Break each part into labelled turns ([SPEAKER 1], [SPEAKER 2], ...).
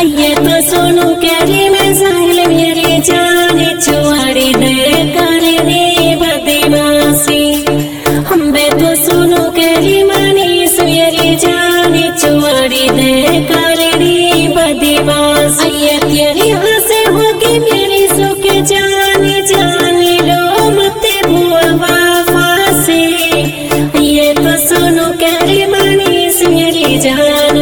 [SPEAKER 1] अये तो सोनू कैरी में साहिल मेरी जाने छुआरी दे करने बदमाशी हम बे तो सोनू कैरी मनीष मेरी जाने छुआरी दे करने बदमाशी अये तेरी हंसे होगी मेरी सुख जाने जाने लो मत भूआ वफा से ये तो सोनू कैरी मनीष मेरी जान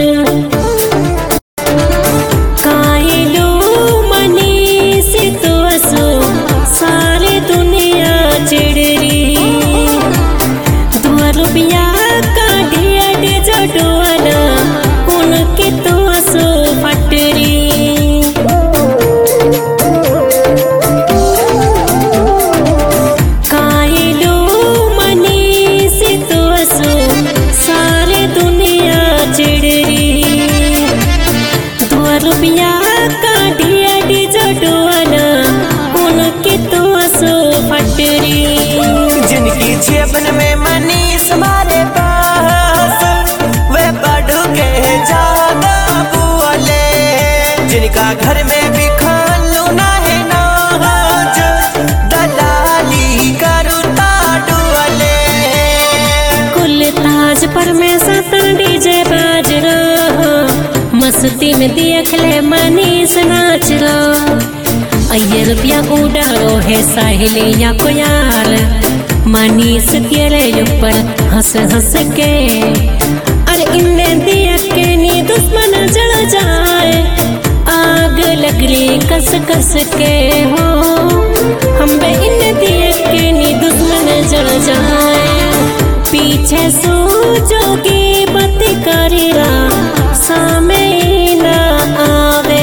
[SPEAKER 2] जिनकी जेबन में मनीष हमारे पास वे बढ़ के ज्यादा बोले जिनका घर में भी खालू ना है नाज दलाली करुता डुअले
[SPEAKER 1] कुल ताज पर में सता डीजे बाज रहा मस्ती में देख ले मनीष नाच रहा अये रुपया उड़ारो है साहिलिया को यार मनीष तेरे ऊपर हंस हंस के अरे इन्हें देख के नी दुश्मन जल जाए आग लग रही कस कस के हो हम बे इन्हें देख के नी दुश्मन जल जाए पीछे सोचोगी बत करेगा सामने ना आवे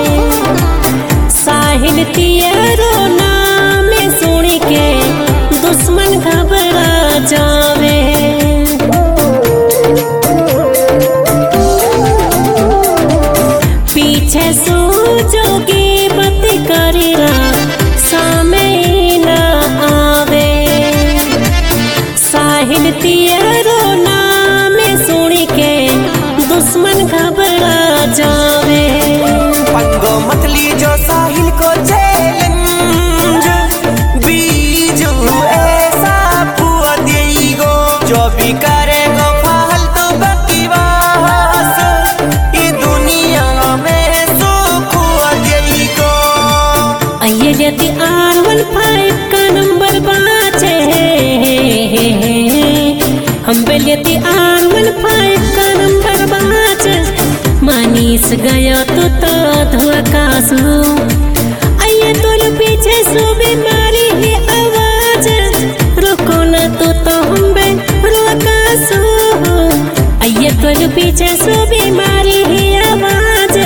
[SPEAKER 1] साहिल तेरो नाम सुन के दुश्मन घबरा जावे पीछे सोचोगी बत करेगा सामने ना आवे साहिल तेरो नाम सुन के दुश्मन घबरा जावे
[SPEAKER 2] पंगो मतली जो साहिल को चैलेंज बीजू ऐसा फुआ देगो जो भी करेगो फालतू बकवास ये दुनिया में सुख देगो
[SPEAKER 1] अये यदि R15 का नंबर बाचे हम बेलियती R15 का नंबर बाचे मनीष गया तो धोकासू अये तोल पीछे सो बीमारी है आवाज रुको न तो हम बे रोकासू अये तोल पीछे सो बीमारी है आवाज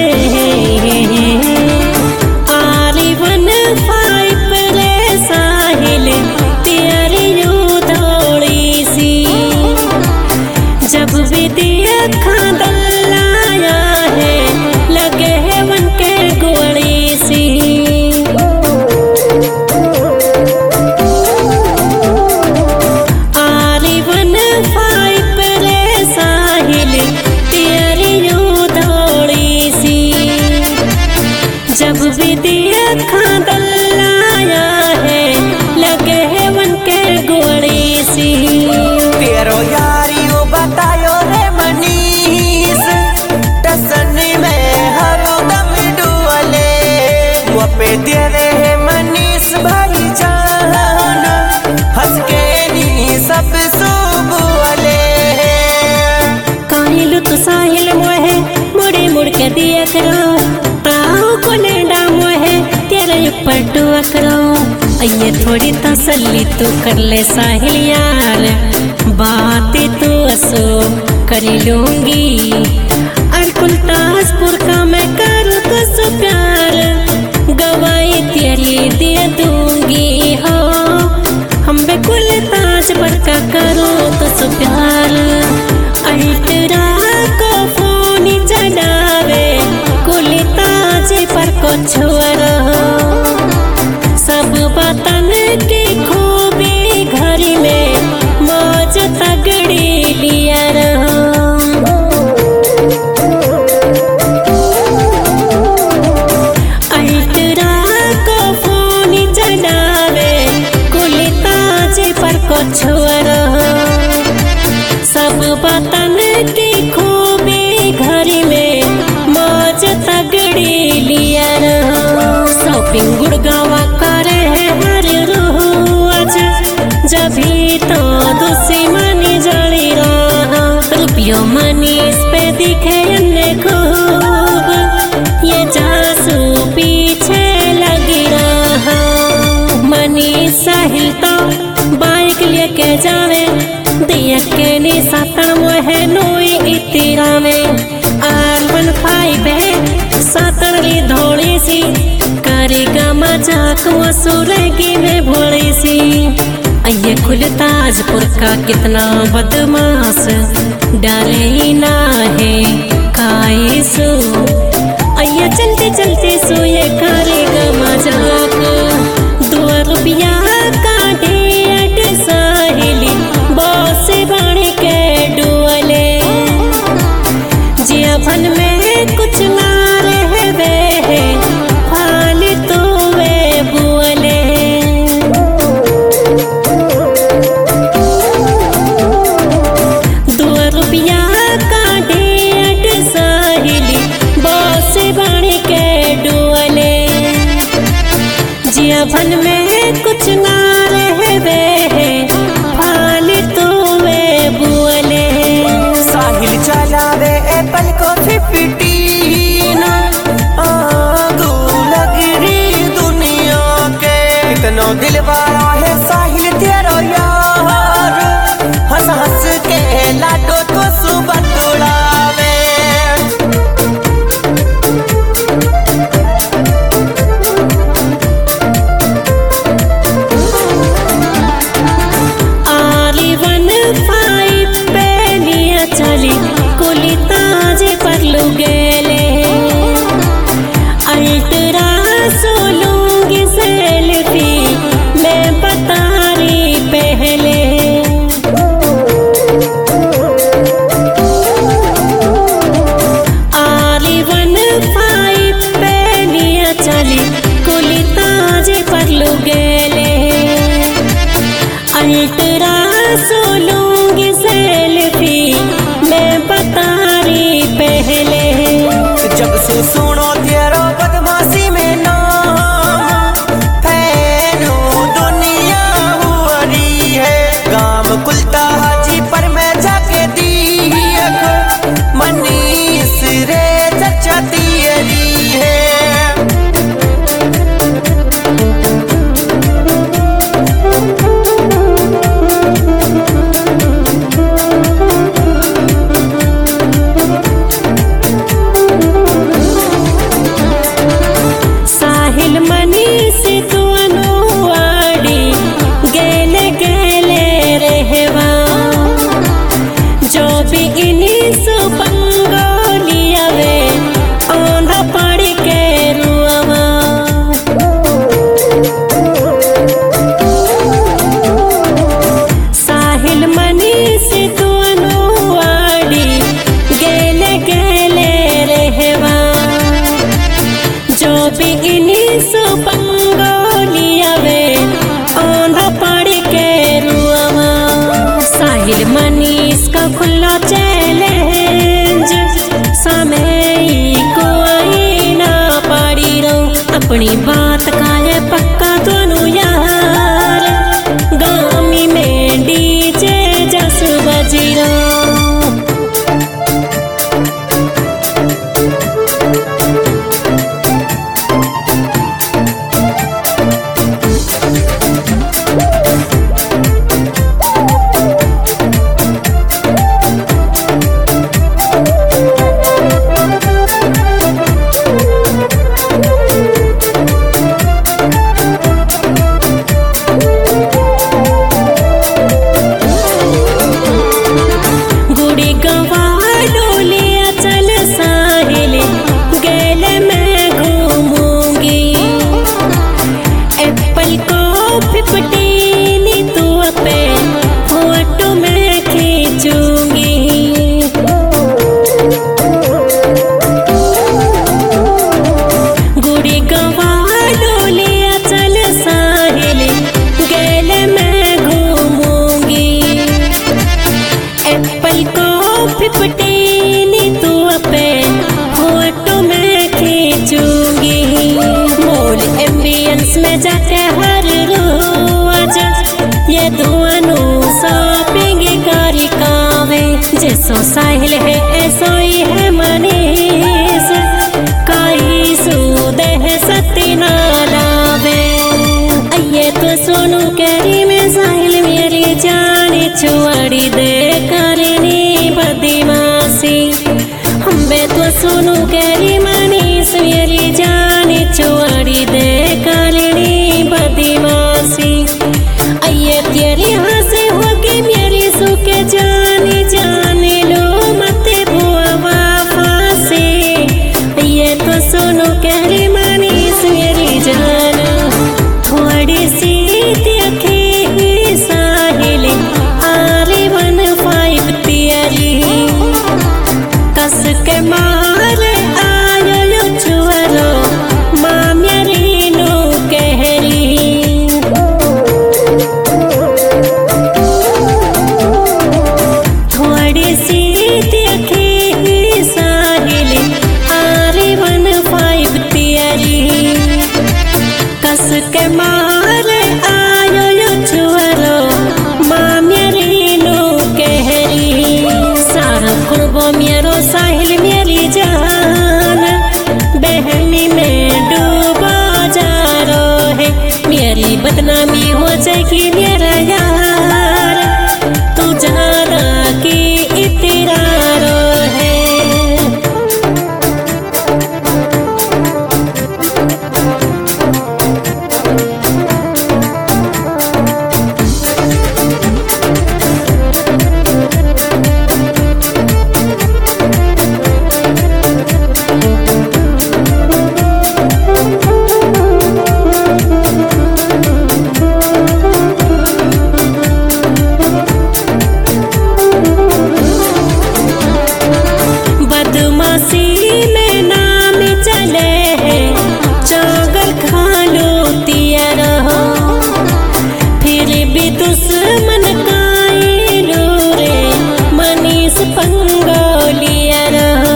[SPEAKER 1] R15 रे साहिल तेरी यू थोड़ी सी जब भी देखा दलाया है लगे है वन के गोली सी R15 रे साहिल तेरी यू थोड़ी सी जब भी देखा दलाया है लगे है वन के गोली सी
[SPEAKER 2] तेरो यारियो बतायो रे मनीष टसन में हर दम डुअले वो पे तेरे है मनीष भाई जान हंस के नी सब सुबुअले
[SPEAKER 1] काहिल तो साहिल मोहे मुड़े मुड़ के दिया करो आओ कोलेडा मोहे तेरे ऊपर टुआ करो अये थोड़ी तसल्ली तू कर ले साहिल यार बातें तो असो कर लूंगी अरकुल ताजपुर का मैं करूँ तो सो प्यार गवाही तेरी दे दूंगी हो हम बेकुल ताज पर का करूँ तो सो प्यार अल्ट्रा को फोन चढ़ावे कुल ताज पर को छोड़ सब बतन की खूबी घर में मौज तगड़ी लिया रहो शॉपिंग गुड़गावा करे हर रोज, जब भी तो दुश्मनी जड़ी रहा, रुपयों मनीष पे दिखे अन्य खूब, ये जासू पीछे लगी रहा। मनीष साहिल तो बाइक लेके जावे, दिया के निशाता मोहे नोई इतिरा में, R15 सतरली धोड़ी सी, करेगा मजाक मसूरेगी में भोड़ी सी। ये खुल ताजपुर का कितना बदमाश, डरे ही ना है खाई सो, ये चलते चलते सो ये करेगा मजाक। 2 रुपया का डेट साहिली बहुत से बड़े के डुअले, जीवन में कुछ ना रहे वे फाली तो वे बुअले। 2 रुपया का डेट साहिली बहुत से बड़े के डुअले, जीवन में कुछ ना रहे वे फाली तो वे बुअले।
[SPEAKER 2] साहिल चलावे एप्पल को 15, आगू लग रही दुनिया के, इतना दिल वाला है साहिल तेरा यार, हंस हंस के लाडो को सुबह तोड़ावे।
[SPEAKER 1] R15 पे लिया चली कुली ताज पर लुगेले, अल्ट्रा सोलूंगी सेल्फी मैं बता रही पहले। R15 पे लिया चली कुली ताज पर लुगेले, अल्ट्रा सोलूंगी सेल्फी मैं बता रही पहले।
[SPEAKER 2] जब से सुनो तेरा बदमाशी में नाम, फैनो दुनिया हुआ रही है, गांव कुलता हाजी पर मैं जाके दी मनीष रे चचा तियरी है।
[SPEAKER 1] जाते हर रोज ये दोनों शॉपिंग करी कावे जैसो साहिल है ऐसो ही है मनीष काई सूदे है सती ना लावे ये तो सोनू कैरी में साहिल मेरी जाने छुआड़ी दे करनी बदमाशी हम बे तो सोनू कैरी मनीष मेरी जाने छुआड़ी दे करनी बदमाशी ये तेरी हंसी होगी मेरी सुखे जाने जाने लो मत बुआ फांसी ये तो सोनू कैरी मनीष मेरी जान थोड़ी सी देखी साहिल R15 तेरी कस के मार आयो छुअरो माँ मेरी नो कहरी थोड़ी सी देखी साहिल R15 तेरी कस के मार आयो छुअरो माँ मेरी नो कहरी सारा कुर्बो मेरो साहिल मेरी जान बहनी में डूबा जा रो है मेरी बदनामी हो जाएगी मेरा यार तू जाना की इतरा रो है बदमाशी में नाम चले है चागर खा लो तिया रहो फिर भी दुश्मन काई लो रे मनीष पंगोलिया रहो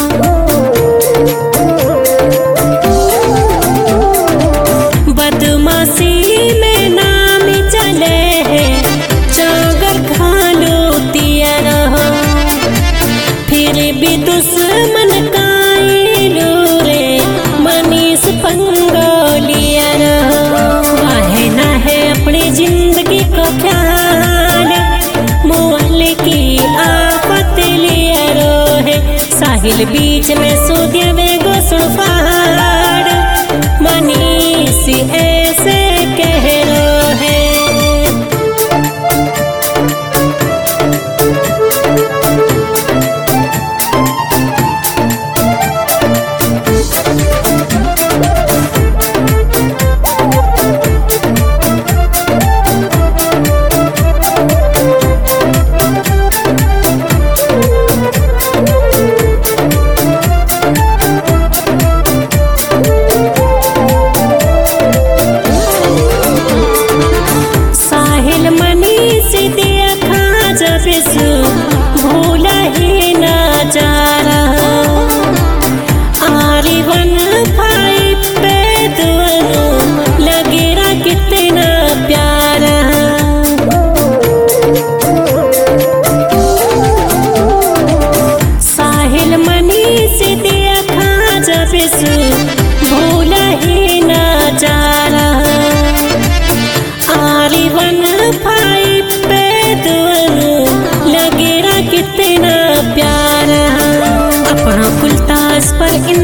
[SPEAKER 1] बदमाशी में नाम चले है चागर खा लो तिया रहो फिर भी दुश्मन काई लो रे मनीष पंगोलिया रहो वाहे ना है अपनी जिंदगी को ख्याल मोल की आफत लिया रो है साहिल बीच में सूदिया में गोसुड़ फाड़ मनीष ऐसे कह रो है साहिल मनीष देखा जब सु भूला ही ना जा रहा R15 पे दोनों लगेरा कितना प्यारा साहिल मनीष देखा जब सु भूला ही ना जा रहा R15 पे दोनों लगेरा कितना प्यारा अपना कुलतास पर इन